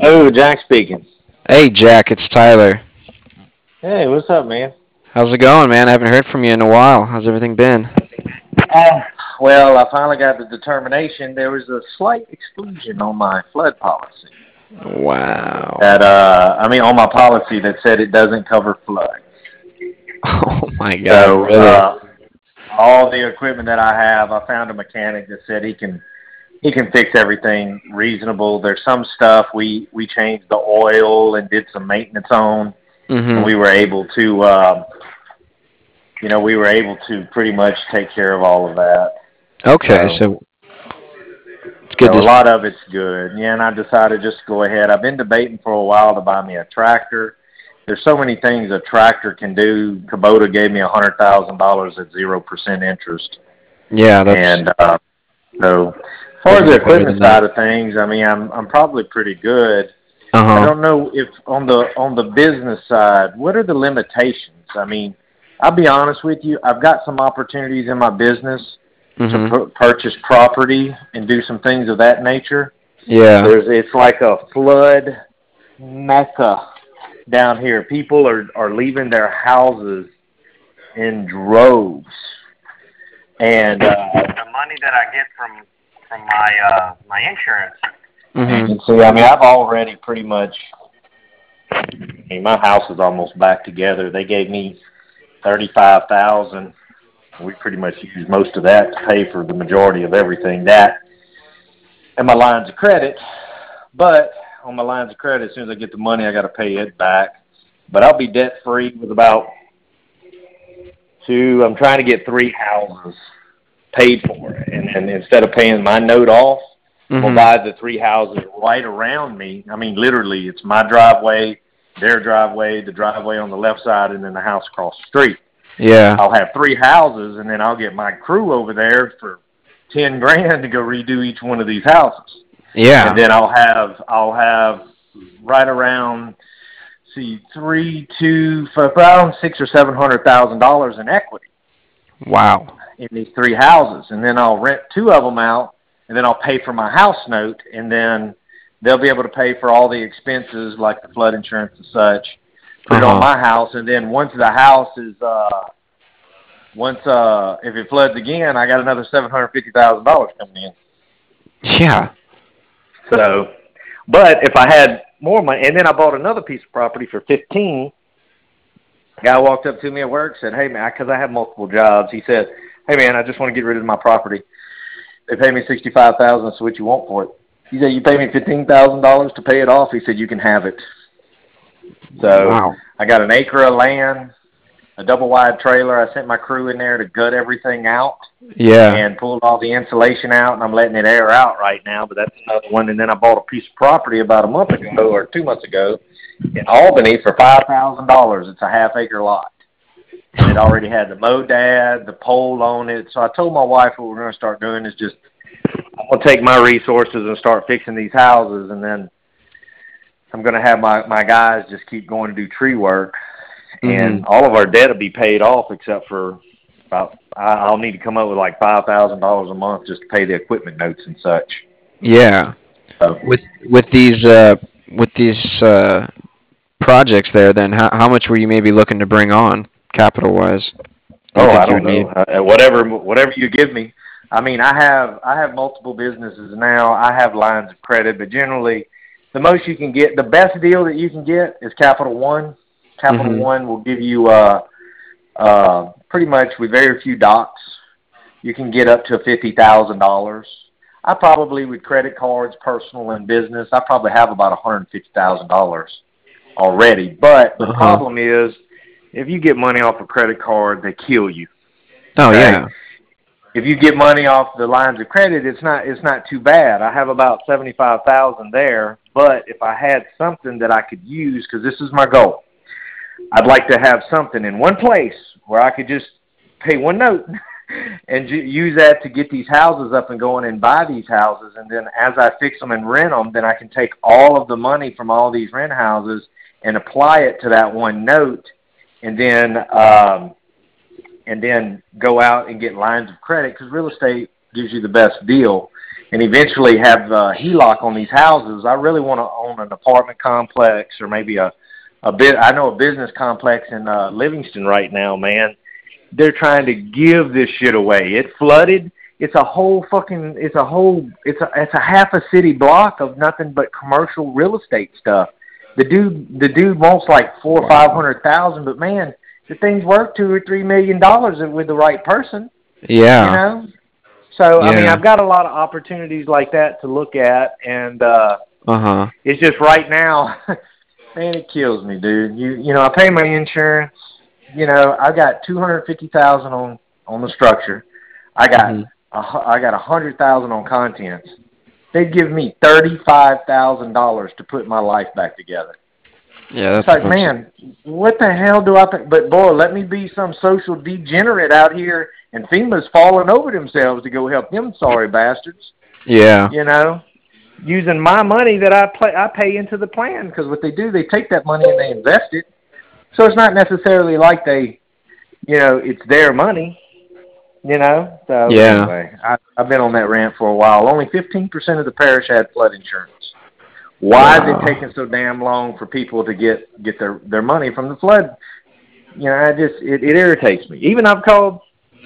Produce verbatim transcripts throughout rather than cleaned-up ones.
Oh, Jack speaking. Hey, Jack, it's Tyler. Hey, what's up, man? How's it going, man? I haven't heard from you in a while. How's everything been? Uh, well, I finally got the determination. There was a slight exclusion on my flood policy. Wow. That uh, I mean, on my policy that said it doesn't cover flood. Oh my God, So really? uh, all the equipment that I have, I found a mechanic that said he can he can fix everything reasonable. There's some stuff we we changed the oil and did some maintenance on, and Mm-hmm. we were able to. Uh, you know, we were able to pretty much take care of all of that. Okay, So, so it's good so to. a lot of it's good. Yeah, and I decided just to go ahead. I've been debating for a while to buy me a tractor. There's so many things a tractor can do. Kubota gave me a hundred thousand dollars at zero percent interest, Yeah, that's and uh, so as far as doesn't the get better equipment than that. side of things, I mean, I'm I'm probably pretty good. I Uh-huh. don't know if on the on the business side, what are the limitations? I mean, I'll be honest with you. I've got some opportunities in my business to Mm-hmm. pu- purchase property and do some things of that nature. Yeah. There's it's like a flood mecca down here. People are are leaving their houses in droves, and uh, the money that I get from from my uh, my insurance Mm-hmm. agency. I mean, I've already pretty much. I mean, my house is almost back together. They gave me thirty-five thousand. We pretty much used most of that to pay for the majority of everything. That and my lines of credit. But on my lines of credit, as soon as I get the money, I got to pay it back. But I'll be debt free with about two. I'm trying to get three houses paid for, and then instead of paying my note off, I'm gonna Mm-hmm. buy the three houses right around me. I mean, literally, it's my driveway, their driveway, the driveway on the left side, and then the house across the street. Yeah. I'll have three houses, and then I'll get my crew over there for ten grand to go redo each one of these houses, and Yeah. then I'll have I'll have right around see three two for around six or seven hundred thousand dollars in equity Wow. in these three houses, and then I'll rent two of them out, and then I'll pay for my house note, and then they'll be able to pay for all the expenses like the flood insurance and such. Put it on Uh-huh. my house, and then once the house is uh once uh if it floods again, I got another seven hundred fifty thousand dollars coming in. Yeah. So, but if I had more money, and then I bought another piece of property for fifteen. Guy walked up to me at work, said, "Hey man, because I have multiple jobs." He said, "Hey man, I just want to get rid of my property. They pay me sixty-five thousand dollars. So what you want for it?" He said, "You pay me fifteen thousand dollars to pay it off." He said, "You can have it." So Wow. I got an acre of land, a double wide trailer. I sent my crew in there to gut everything out Yeah. and pulled all the insulation out, and I'm letting it air out right now. But that's another one. And then I bought a piece of property about a month ago or two months ago in Albany for five thousand dollars. It's a half acre lot. And it already had the MoDad, the pole on it. So I told my wife what we're going to start doing is just I'm going to take my resources and start fixing these houses, and then I'm going to have my my guys just keep going to do tree work, Mm-hmm. and all of our debt will be paid off except for about I'll need to come up with like five thousand dollars a month just to pay the equipment notes and such. Yeah. So, With with these uh with these uh projects there, then how how much were you maybe looking to bring on capital wise? Do you oh, I think you would don't know, need? uh, whatever whatever you give me. I mean, I have I have multiple businesses now. I have lines of credit, but generally, the most you can get, the best deal that you can get is Capital One. Capital Mm-hmm. One will give you uh, uh, pretty much with very few docs, you can get up to fifty thousand dollars. I probably with credit cards, personal and business, I probably have about one hundred fifty thousand dollars already. But the Uh huh. problem is, if you get money off a credit card, they kill you. Oh Okay, yeah. if you get money off the lines of credit, it's not it's not too bad. I have about seventy five thousand there, but if I had something that I could use, because this is my goal, I'd like to have something in one place where I could just pay one note and ju- use that to get these houses up and going and buy these houses. And then as I fix them and rent them, then I can take all of the money from all these rent houses and apply it to that one note, and then um, and then go out and get lines of credit because real estate gives you the best deal. and eventually have a H E L O C on these houses. I really want to own an apartment complex or maybe a a bit. I know a business complex in uh, Livingston right now, man. They're trying to give this shit away. It flooded. It's a whole fucking. It's a whole. It's a. It's a half a city block of nothing but commercial real estate stuff. The dude. The dude wants like four or five hundred thousand, but man, the thing's worth two or three million dollars with the right person. Yeah. You know. So yeah. I mean, I've got a lot of opportunities like that to look at, and uh, uh-huh. it's just right now, man, it kills me, dude. You you know, I pay my insurance. You know, I got two hundred fifty thousand on on the structure. I got mm-hmm. a, I got a hundred thousand on contents. They give me thirty five thousand dollars to put my life back together. Yeah, that's it's like, man, what the hell do I think? But boy, let me be some social degenerate out here, and FEMA's falling over themselves to go help them sorry bastards. Yeah. You know, using my money that I play, I pay into the plan, because what they do, they take that money and they invest it. So it's not necessarily like they, you know, it's their money. You know. So yeah. anyway, I, I've been on that rant for a while. Only fifteen percent of the parish had flood insurance. Why wow. is it taking so damn long for people to get, get their, their money from the flood? You know, I just it, it irritates me. Even I've called,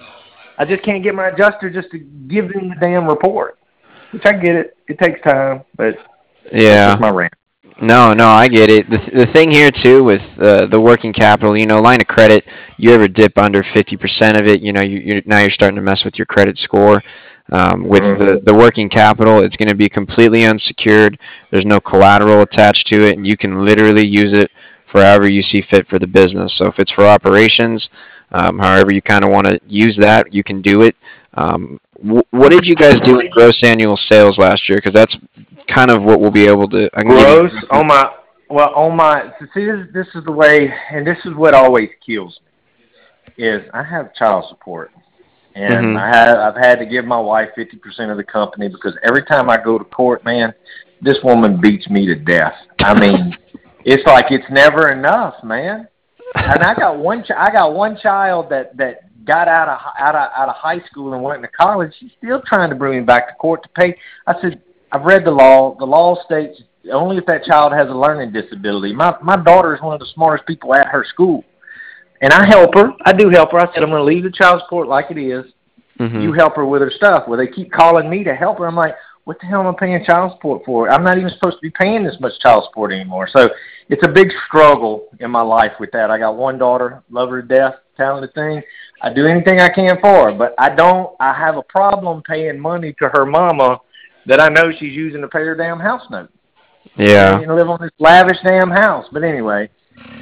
I just can't get my adjuster just to give them the damn report. Which I get it. It takes time, but yeah, that's my rant. No, no, I get it. The the thing here too with uh, the working capital, you know, line of credit, you ever dip under fifty percent of it, you know, you you now you're starting to mess with your credit score. Um, with mm-hmm. the, the working capital, it's going to be completely unsecured. There's no collateral attached to it, and you can literally use it for however you see fit for the business. So if it's for operations, um, however you kind of want to use that, you can do it. Um, wh- what did you guys do in gross annual sales last year? Because that's kind of what we'll be able to. I can gross on my well on my. See, this, this is the way, and this is what always kills me. Is I have child support. And mm-hmm. I have, I've had to give my wife fifty percent of the company, because every time I go to court, man, this woman beats me to death. I mean, it's like it's never enough, man. And I got one, ch- I got one child that, that got out of out of out of high school and went to college. She's still trying to bring me back to court to pay. I said, I've read the law. The law states only if that child has a learning disability. My my daughter is one of the smartest people at her school. And I help her. I do help her. I said, I'm going to leave the child support like it is. Mm-hmm. You help her with her stuff. Well, they keep calling me to help her. I'm like, what the hell am I paying child support for? I'm not even supposed to be paying this much child support anymore. So it's a big struggle in my life with that. I got one daughter, love her to death, talented thing. I do anything I can for her, but I don't, I have a problem paying money to her mama that I know she's using to pay her damn house note. Yeah. You know, live on this lavish damn house. But anyway.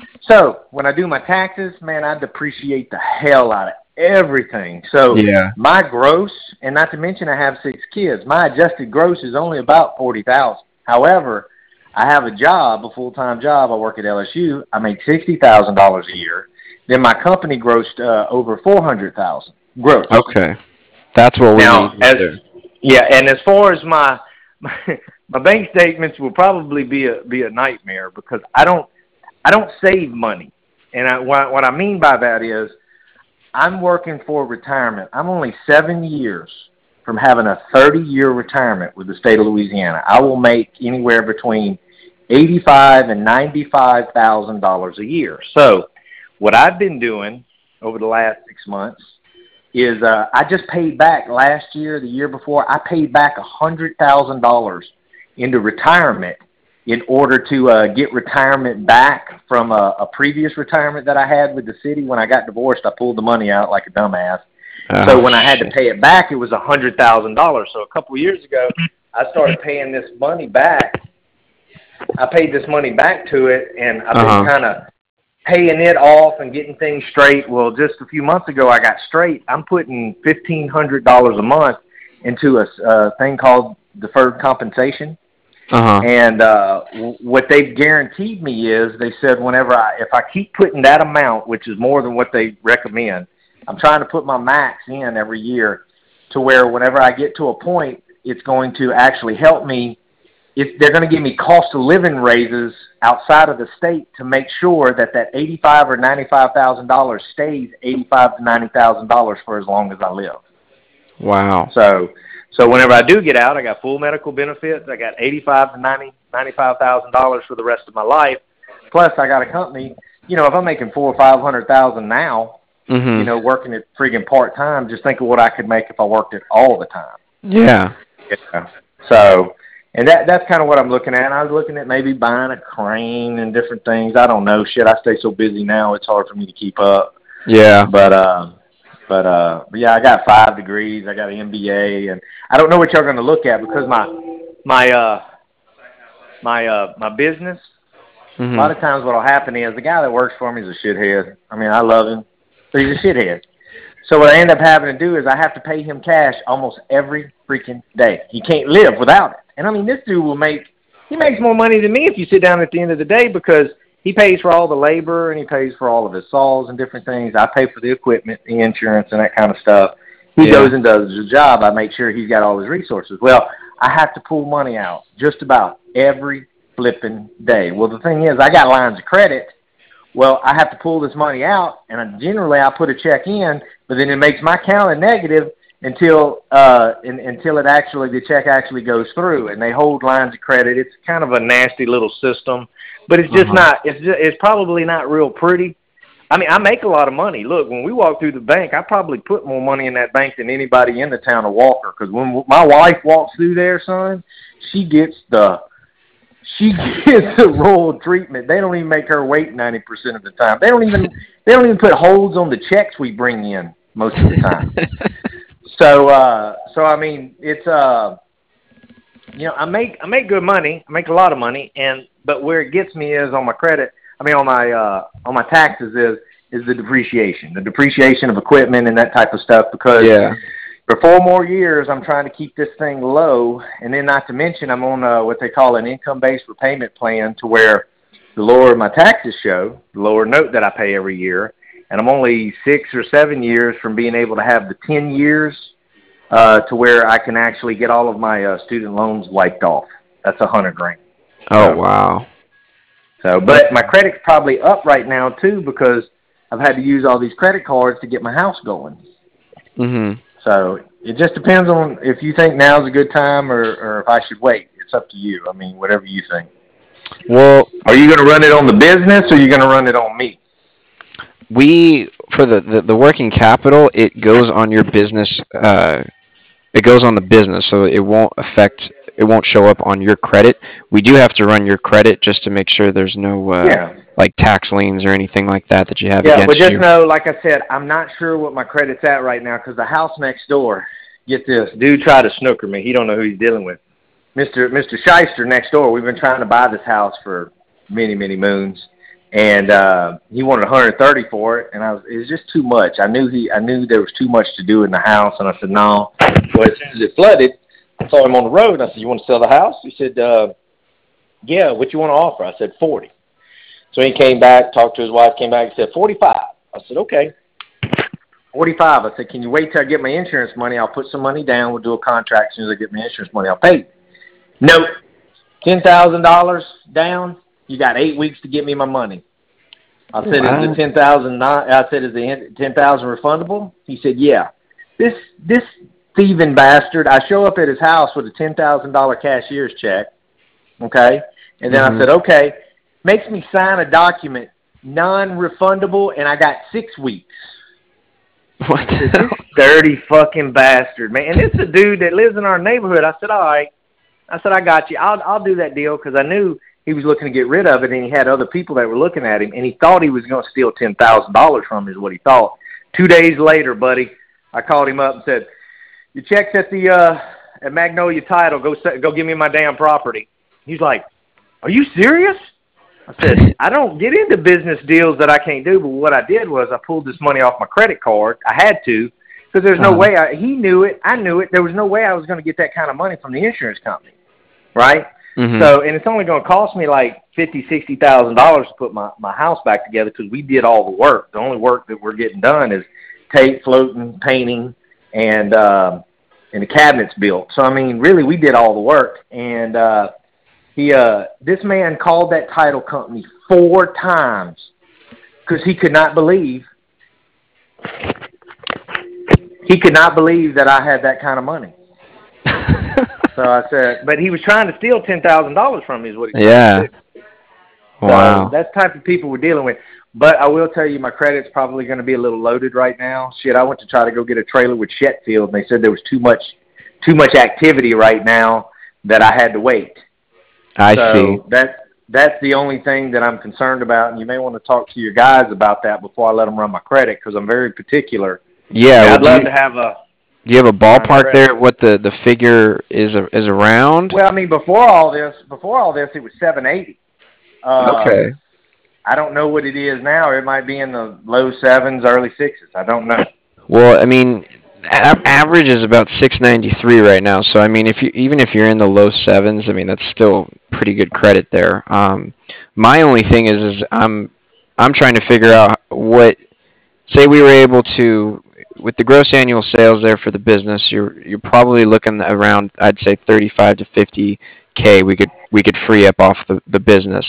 So when I do my taxes, man, I depreciate the hell out of everything. So yeah. my gross, and not to mention I have six kids, my adjusted gross is only about forty thousand. However, I have a job, a full-time job. I work at L S U. I make sixty thousand dollars a year. Then my company grossed uh, over four hundred thousand gross. Okay, that's what we now, need. As, yeah, and as far as my, my my bank statements will probably be a be a nightmare, because I don't. I don't save money, and I, what, what I mean by that is I'm working for retirement. I'm only seven years from having a thirty-year retirement with the state of Louisiana. I will make anywhere between eighty-five thousand and ninety-five thousand dollars a year. So what I've been doing over the last six months is uh, I just paid back last year, the year before, I paid back one hundred thousand dollars into retirement in order to uh, get retirement back from a, a previous retirement that I had with the city. When I got divorced, I pulled the money out like a dumbass. Oh, so when I had to pay it back, it was one hundred thousand dollars. So a couple of years ago, I started paying this money back. I paid this money back to it, and I've uh-huh. been kind of paying it off and getting things straight. Well, just a few months ago, I got straight. I'm putting fifteen hundred dollars a month into a uh, thing called deferred compensation. Uh-huh. And uh, w- what they've guaranteed me is they said whenever I, if I keep putting that amount, which is more than what they recommend, I'm trying to put my max in every year to where whenever I get to a point, it's going to actually help me. If they're going to give me cost of living raises outside of the state to make sure that that eighty-five thousand or ninety-five thousand dollars stays eighty-five thousand to ninety thousand dollars for as long as I live. Wow. So So whenever I do get out, I got full medical benefits. I got eighty-five to ninety, ninety-five thousand dollars for the rest of my life. Plus, I got a company. You know, if I'm making four or five hundred thousand now, mm-hmm. you know, working it freaking part time, just think of what I could make if I worked it all the time. Yeah. Yeah. So, and that that's kind of what I'm looking at. I was looking at maybe buying a crane and different things. I don't know. Shit, I stay so busy now; it's hard for me to keep up. Yeah. But uh, but uh, but yeah, I got five degrees. I got an M B A, and I don't know what y'all going to look at because my my uh my uh my business. Mm-hmm. A lot of times, what'll happen is the guy that works for me is a shithead. I mean, I love him, but he's a shithead. So what I end up having to do is I have to pay him cash almost every freaking day. He can't live without it. And I mean, this dude will make, he makes more money than me if you sit down at the end of the day because he pays for all the labor and he pays for all of his saws and different things. I pay for the equipment, the insurance, and that kind of stuff. He yeah. goes and does his job. I make sure he's got all his resources. Well, I have to pull money out just about every flipping day. Well, the thing is, I got lines of credit. Well, I have to pull this money out, and I, generally I put a check in, but then it makes my account a negative until uh, in, until it actually the check actually goes through, and they hold lines of credit. It's kind of a nasty little system, but it's just uh-huh. not. It's just, it's probably not real pretty. I mean, I make a lot of money. Look, when we walk through the bank, I probably put more money in that bank than anybody in the town of Walker. Because when my wife walks through there, son, she gets the she gets the royal treatment. They don't even make her wait ninety percent of the time. They don't even they don't even put holds on the checks we bring in most of the time. so, uh, so I mean, it's uh, you know, I make I make good money. I make a lot of money, and but where it gets me is on my credit. I mean, on my uh, on my taxes is is the depreciation, the depreciation of equipment and that type of stuff. Because yeah. for four more years, I'm trying to keep this thing low, and then not to mention, I'm on uh, what they call an income-based repayment plan, to where the lower my taxes show, the lower note that I pay every year, and I'm only six or seven years from being able to have the ten years uh, to where I can actually get all of my uh, student loans wiped off. That's a hundred grand. Oh so, wow. So, but my credit's probably up right now too because I've had to use all these credit cards to get my house going. Mhm. So it just depends on if you think now's a good time or, or if I should wait. It's up to you. I mean, whatever you think. Well, are you going to run it on the business or are you going to run it on me? We for the, the, the working capital, it goes on your business. Uh, it goes on the business, so it won't affect. It won't show up on your credit. We do have to run your credit just to make sure there's no uh, yeah. like tax liens or anything like that that you have yeah, against you. Yeah, but just know, like I said, I'm not sure what my credit's at right now because the house next door, get this, dude tried to snooker me. He don't know who he's dealing with. Mister Mister Shyster next door, we've been trying to buy this house for many, many moons. And uh, he wanted one hundred thirty for it, and I was, it was just too much. I knew he, I knew there was too much to do in the house, and I said no. So as soon as it flooded, I saw him on the road, and I said, "You want to sell the house?" He said, uh, "Yeah. What you want to offer?" I said, forty. So he came back, talked to his wife, came back, and said forty-five. I said, "Okay." forty-five. I said, "Can you wait till I get my insurance money? I'll put some money down. We'll do a contract. As soon as I get my insurance money, I'll pay you." Nope. ten thousand dollars down. You got eight weeks to get me my money. I said, wow. "Is the ten thousand not?" I said, "Is the ten thousand refundable?" He said, "Yeah." This this thieving bastard. I show up at his house with a ten thousand dollar cashier's check. Okay, and then mm-hmm. I said, "Okay," makes me sign a document, non-refundable, and I got six weeks. What the hell? This dirty fucking bastard, man. And it's a dude that lives in our neighborhood. I said, "All right." I said, "I got you. I'll I'll do that deal," because I knew he was looking to get rid of it, and he had other people that were looking at him, and he thought he was going to steal ten thousand dollars from him is what he thought. Two days later, buddy, I called him up and said, "Your check's at the uh, at Magnolia Title. Go go give me my damn property." He's like, "Are you serious?" I said, "I don't get into business deals that I can't do, but what I did was I pulled this money off my credit card. I had to, because there's no uh-huh. way. I, he knew it. I knew it. There was no way I was going to get that kind of money from the insurance company, right?" Mm-hmm. So, and it's only going to cost me like fifty, sixty thousand dollars to put my, my house back together because we did all the work. The only work that we're getting done is tape, floating, painting, and uh, and the cabinets built. So, I mean, really, we did all the work. And uh, he, uh, this man called that title company four times because he could not believe he could not believe that I had that kind of money. So I said, but he was trying to steal ten thousand dollars from me is what he Yeah. said. Wow. So that's the type of people we're dealing with. But I will tell you, my credit's probably going to be a little loaded right now. Shit, I went to try to go get a trailer with Shetfield, and they said there was too much, too much activity right now that I had to wait. I so see. That's that's the only thing that I'm concerned about, and you may want to talk to your guys about that before I let them run my credit, because I'm very particular. Yeah, well, I'd love you, to have a. Do you have a ballpark there? What the the figure is is around? Well, I mean, before all this, before all this, it was seven eighty. Uh, okay. I don't know what it is now. It might be in the low sevens, early sixes. I don't know. Well, I mean, a- average is about six ninety-three right now. So I mean, if you even if you're in the low sevens, I mean that's still pretty good credit there. Um, my only thing is, is I'm I'm trying to figure out what. Say we were able to, with the gross annual sales there for the business, you're you're probably looking around, I'd say thirty-five to fifty K. We could we could free up off the the business.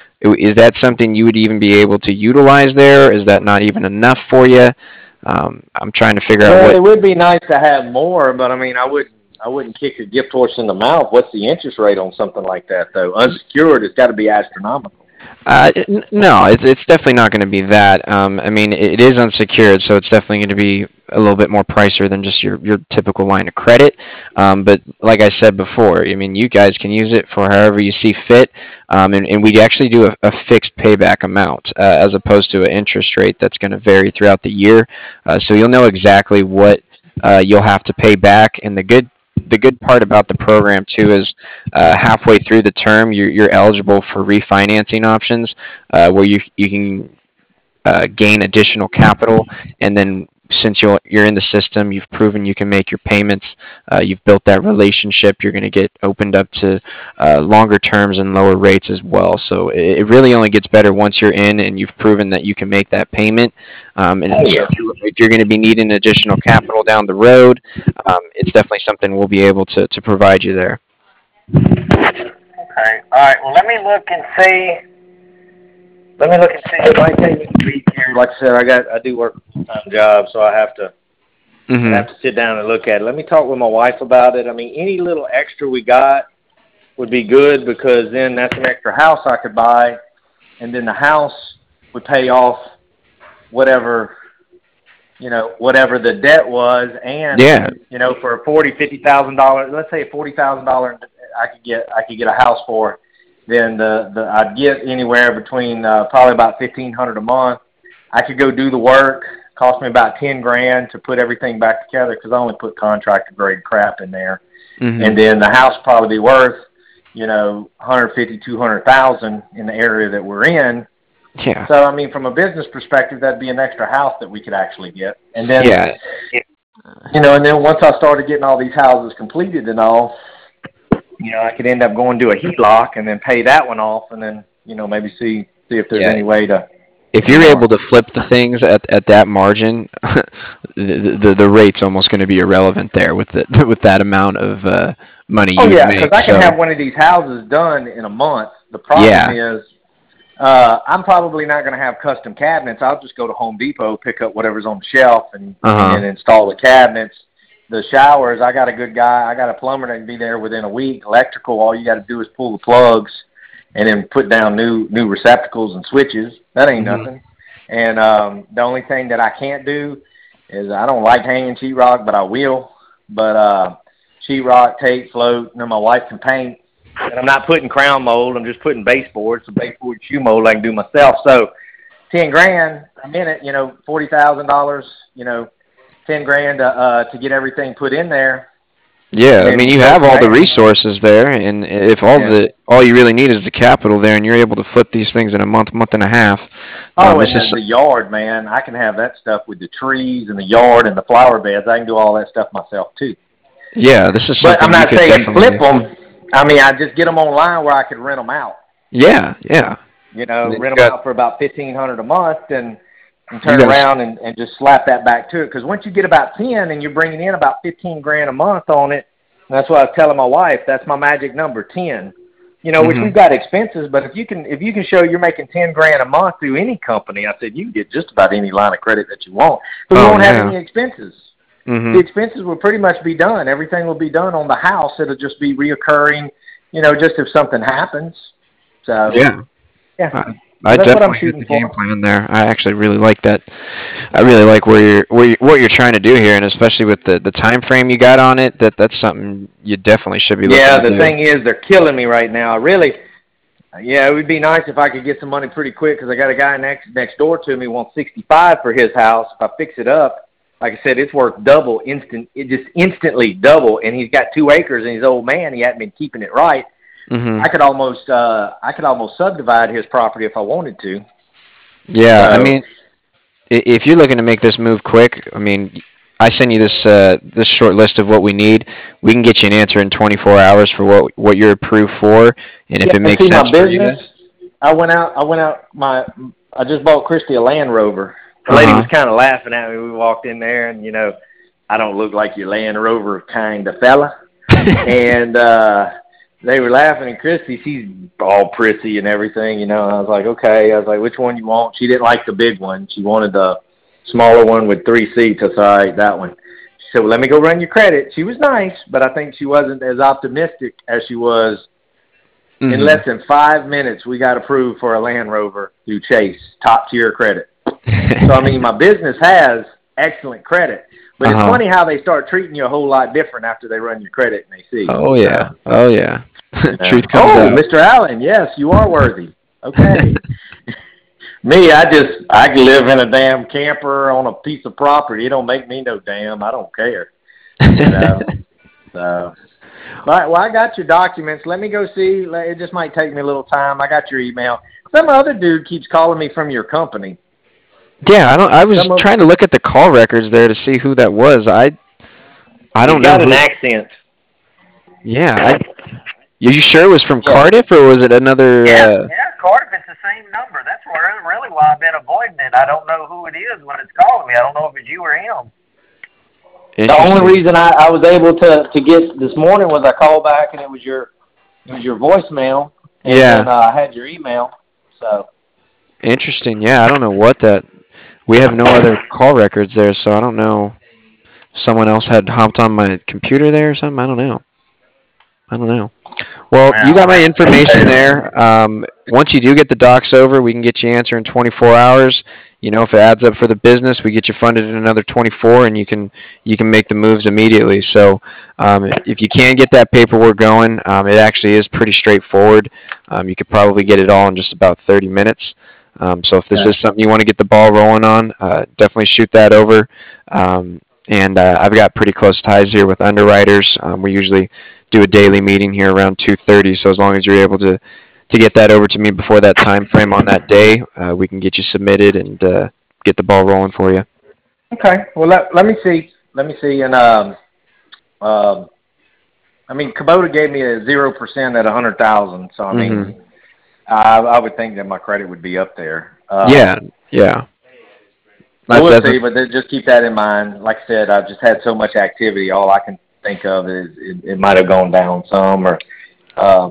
Is that something you would even be able to utilize there? Is that not even enough for you? Um, I'm trying to figure well, out what. It would be nice to have more, but I mean, I wouldn't I wouldn't kick a gift horse in the mouth. What's the interest rate on something like that, though? Unsecured, it's got to be astronomical. Uh, n- no, it's it's definitely not going to be that. Um, I mean, it, it is unsecured, so it's definitely going to be a little bit more pricier than just your your typical line of credit. Um, but like I said before, I mean, you guys can use it for however you see fit, um, and, and we actually do a, a fixed payback amount uh, as opposed to an interest rate that's going to vary throughout the year. Uh, so you'll know exactly what uh, you'll have to pay back. And the good the good part about the program too is uh, halfway through the term you're you're eligible for refinancing options uh, where you you can uh, gain additional capital, and then since you're you're in the system, you've proven you can make your payments, uh, you've built that relationship, you're going to get opened up to uh, longer terms and lower rates as well. So it, it really only gets better once you're in and you've proven that you can make that payment. Um, and Oh, so yeah. if you're, if you're going to be needing additional capital down the road, um, it's definitely something we'll be able to, to provide you there. Okay. All right. Well, let me look and see. Let me look and see. It might take me a week here. Like I said, I got I do work a full-time job, so I have to Mm-hmm. I have to sit down and look at it. Let me talk with my wife about it. I mean, any little extra we got would be good, because then that's an extra house I could buy, and then the house would pay off whatever, you know, whatever the debt was, and Yeah. you know, for a forty, fifty thousand dollars, let's say a forty thousand dollars, I could get I could get a house for. Then the, the I'd get anywhere between uh, probably about fifteen hundred a month. I could go do the work. Cost me about ten grand to put everything back together, because I only put contractor grade crap in there. Mm-hmm. And then the house probably be worth, you know, one hundred fifty, two hundred thousand in the area that we're in. Yeah. So I mean, from a business perspective, that'd be an extra house that we could actually get. And then, Yeah. you know, and then once I started getting all these houses completed and all, you know, I could end up going to a H E L O C and then pay that one off, and then, you know, maybe see see if there's Yeah. any way to. If you're able to flip the things at at that margin, the, the the rate's almost going to be irrelevant there with the with that amount of uh, money Oh you yeah, make. because I can so. have one of these houses done in a month. The problem Yeah. is, uh, I'm probably not going to have custom cabinets. I'll just go to Home Depot, pick up whatever's on the shelf, and, Uh-huh. and then install the cabinets. The showers, I got a good guy. I got a plumber that can be there within a week. Electrical, all you got to do is pull the plugs, and then put down new new receptacles and switches. That ain't Mm-hmm. nothing. And um, the only thing that I can't do is, I don't like hanging sheetrock, but I will. But uh, sheetrock, tape, float, and then my wife can paint. And I'm not putting crown mold. I'm just putting baseboards. The baseboard shoe mold I can do myself. So ten grand a minute, you know, forty thousand dollars, you know, ten grand uh, uh, to get everything put in there. Yeah, I mean, you have all the Right. resources there, and if all Yeah. the all you really need is the capital there, and you're able to flip these things in a month, month and a half. Oh, um, and this the, is, the yard, man. I can have that stuff with the trees and the yard and the flower beds. I can do all that stuff myself, too. yeah, this is something But I'm not you could saying definitely. flip them. I mean, I just get them online where I could rent them out. Yeah, yeah. You know, And then rent you them got- out for about fifteen hundred a month, and, and You turn gotta- around and, and just slap that back to it. Because once you get about ten and you're bringing in about fifteen grand a month on it, and that's what I was telling my wife. That's my magic number, ten. You know, which Mhm. we've got expenses, but if you can if you can show you're making ten grand a month through any company, I said you can get just about any line of credit that you want. But we Oh, won't have yeah. any expenses. Mm-hmm. the expenses will pretty much be done. Everything will be done on the house. It'll just be reoccurring, you know, just if something happens. So Yeah. yeah, I, so I that's what I'm definitely get shooting the game for. plan there. I actually really like that. I really like where you're, where you, what you're trying to do here, and especially with the, the time frame you got on it. That that's something you definitely should be looking Yeah, to the do. thing is, they're killing me right now. Really, yeah, it would be nice if I could get some money pretty quick because I got a guy next next door to me wants sixty-five for his house. If I fix it up, like I said, it's worth double instant. It just instantly double, and he's got two acres, and he's an old man. He hadn't been keeping it right. Mm-hmm. I could almost uh, I could almost subdivide his property if I wanted to. Yeah, I So mean, i- if you're looking to make this move quick, I mean, I send you this uh, this short list of what we need. We can get you an answer in twenty-four hours for what what you're approved for, and if yeah, it makes see my sense for business. you. I went out. I went out. My I just bought Christy a Land Rover. The Uh lady huh. was kind of laughing at me. We walked in there, and you know, I don't look like your Land Rover kind of fella. And uh, they were laughing. And Christy, she's all prissy and everything, you know. And I was like, okay. I was like, which one you want? She didn't like the big one. She wanted the smaller one with three seats. I said, all right, that one. She said, well, let me go run your credit. She was nice, but I think she wasn't as optimistic as she was. In Mm-hmm. less than five minutes, we got approved for a Land Rover through Chase, top tier credit. So, I mean, my business has excellent credit. But it's Uh-huh. funny how they start treating you a whole lot different after they run your credit and they see. Oh So, yeah. Oh yeah. you know, Truth comes oh, out. Mister Allen, yes, you are worthy. Okay. Me, I just, I can live in a damn camper on a piece of property. It don't make me no damn. I don't care. You know. So, but, well, I got your documents. Let me go see. It just might take me a little time. I got your email. Some other dude keeps calling me from your company. Yeah, I don't. I was Some of, trying to look at the call records there to see who that was. I I he's don't know got an who. accent. Yeah, I. You sure it was from Yeah. Cardiff or was it another? Yeah, Uh, yeah, Cardiff, it's the same number. That's where, really why I've been avoiding it. I don't know who it is when it's calling me. I don't know if it's you or him. The only interesting. reason I, I was able to, to get this morning was I called back and it was your it was your voicemail, and Yeah, then uh, I had your email. So interesting. Yeah, I don't know what that. We have no other call records there, so I don't know. Someone else had hopped on my computer there or something. I don't know. I don't know. Well, you got wow. my information there. Um, once you do get the docs over, we can get you an answer in twenty-four hours. You know, if it adds up for the business, we get you funded in another twenty-four, and you can you can make the moves immediately. So, um, if you can get that paperwork going, um, it actually is pretty straightforward. Um, you could probably get it all in just about thirty minutes. Um, so, if this is something you want to get the ball rolling on, uh, definitely shoot that over. Um, and uh, I've got pretty close ties here with underwriters. Um, we usually do a daily meeting here around two thirty. So as long as you're able to to get that over to me before that time frame on that day, uh, we can get you submitted and uh, get the ball rolling for you. Okay. Well, let let me see. Let me see. And um, um, I mean, Kubota gave me a zero percent at a hundred thousand. So I mean, Hmm. I I would think that my credit would be up there. Yeah, Um, yeah. so That's we'll that's a, see. But then just keep that in mind. Like I said, I've just had so much activity. All I can think of is it, it might have gone down some, or uh,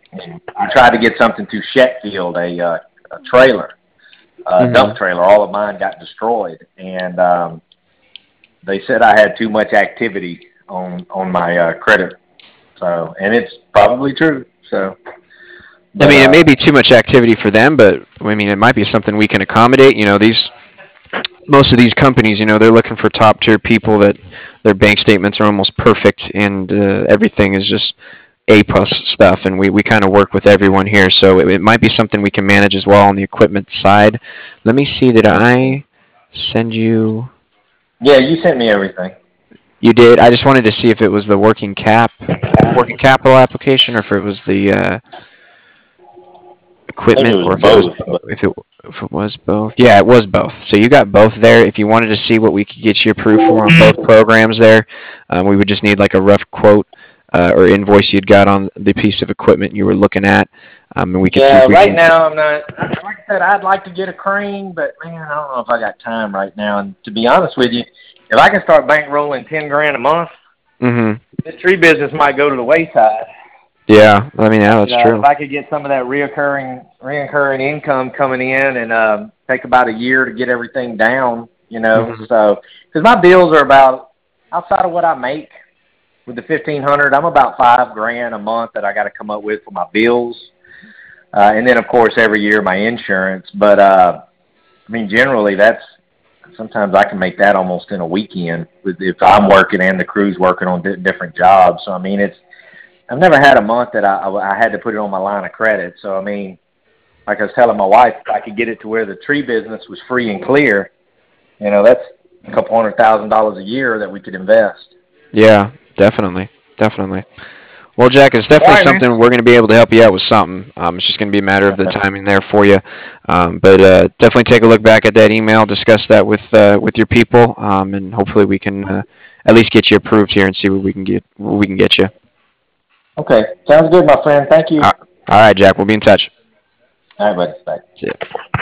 I tried to get something through Shetfield, a, uh, a trailer, a hmm dump trailer. All of mine got destroyed, and um, they said I had too much activity on on my uh, credit. So, and it's probably true. So, I but mean, it may uh, be too much activity for them, but I mean, it might be something we can accommodate. You know, these most of these companies, you know, they're looking for top tier people that their bank statements are almost perfect and uh, everything is just A plus stuff. And we, we kind of work with everyone here, so it, it might be something we can manage as well on the equipment side. Let me see. Did I send you? yeah, you sent me everything. You did. I just wanted to see if it was the working cap, working capital application, or if it was the uh, I think it equipment, or was if it was both. bo- But if it if it was both. Yeah, it was both. So you got both there. If you wanted to see what we could get you approved for on both programs, there, um, we would just need like a rough quote uh, or invoice you'd got on the piece of equipment you were looking at, um, and we could see yeah, if we right can. now I'm not. Like I said, I'd like to get a crane, but man, I don't know if I got time right now. And to be honest with you, if I can start bankrolling ten grand a month, Mm-hmm. this tree business might go to the wayside. Yeah, I mean, yeah, You that's know, if true. I could get some of that reoccurring reoccurring income coming in, and um, take about a year to get everything down, you know. Mm-hmm. So, because my bills are about outside of what I make with the fifteen hundred, I'm about five grand a month that I got to come up with for my bills, uh, and then of course every year my insurance. But uh, I mean, generally that's sometimes I can make that almost in a weekend if I'm working and the crew's working on di- different jobs. So I mean, it's I've never had a month that I, I had to put it on my line of credit. So I mean, like I was telling my wife, if I could get it to where the tree business was free and clear, you know, that's a couple hundred thousand dollars a year that we could invest. Yeah, definitely, definitely. Well, Jack, it's All definitely right, man. something we're going to be able to help you out with something. Um, it's just going to be a matter of the timing there for you. Um, but uh, definitely take a look back at that email, discuss that with uh, with your people, um, and hopefully we can uh, at least get you approved here and see what we can get what we can get you. Okay, sounds good, my friend. Thank you. All right, Jack. We'll be in touch. All right, buddy. Bye. See ya.